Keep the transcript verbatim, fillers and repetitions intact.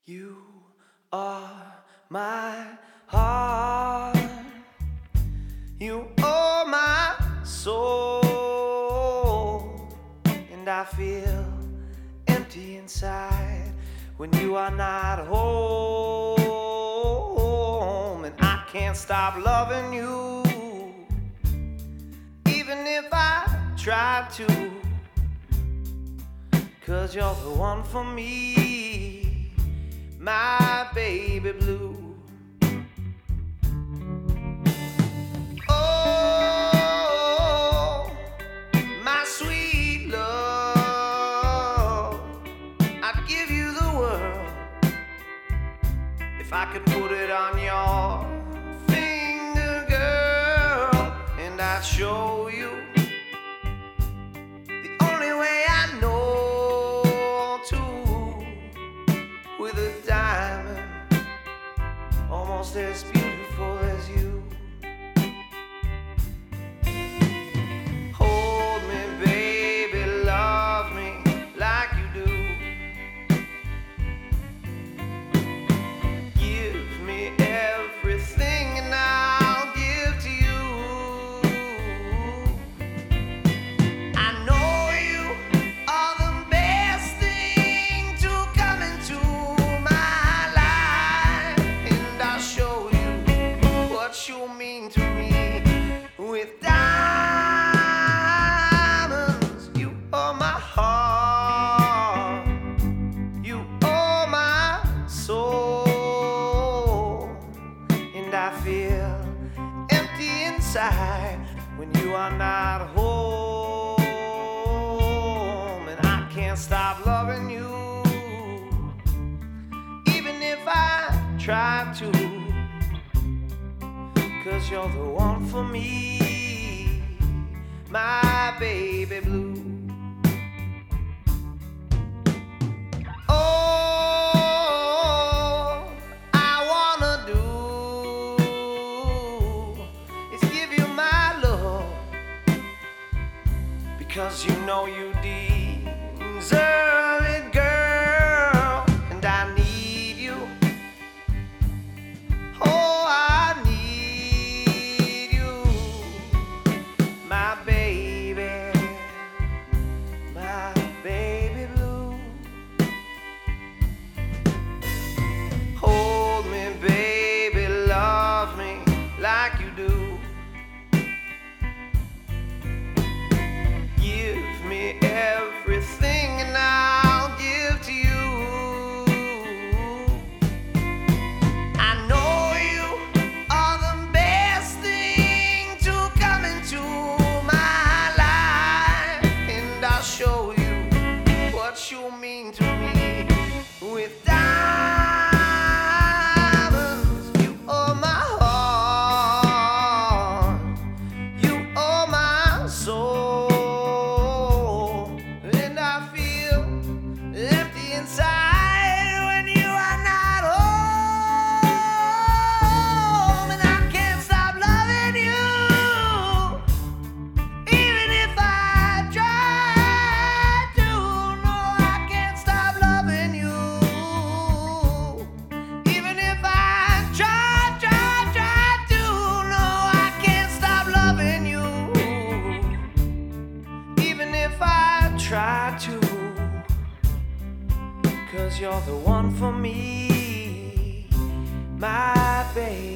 You are my heart. You are my soul. And I feel empty inside when you are not home. And I can't stop loving you, even if I try to, 'cause you're the one for me, my baby blue. Oh, my sweet love, I'd give you the world if I could put it on your finger, girl, and I'd show you the only way I know to, with a diamond almost as beautiful as you. Hold me, baby, love me like you do. Give me everything and I'll give to you. I know you are the best thing to come into my life, and I'll show you what you mean to me with diamonds. You are my heart, you are my soul, and I feel empty inside when you are not home. And I can't stop loving you, even if I try to, 'cause you're the one for me, my baby blue. All I wanna do is give you my love, because you know you deserve it, girl, and I need you. Oh, I need you, my baby, my baby blue. Hold me, baby, love me like you do. Give me everything and I'll give to you. I know you are the best thing to come into my life, and I'll show you what you mean to me with diamonds. You are my heart, you are my soul, and I feel empty inside when you are not home. And I can't stop loving you, even if I try to. No, I can't stop loving you, even if I try, try, try to. No, I can't stop loving you, even if I try to, 'cause you're the one for me, my baby.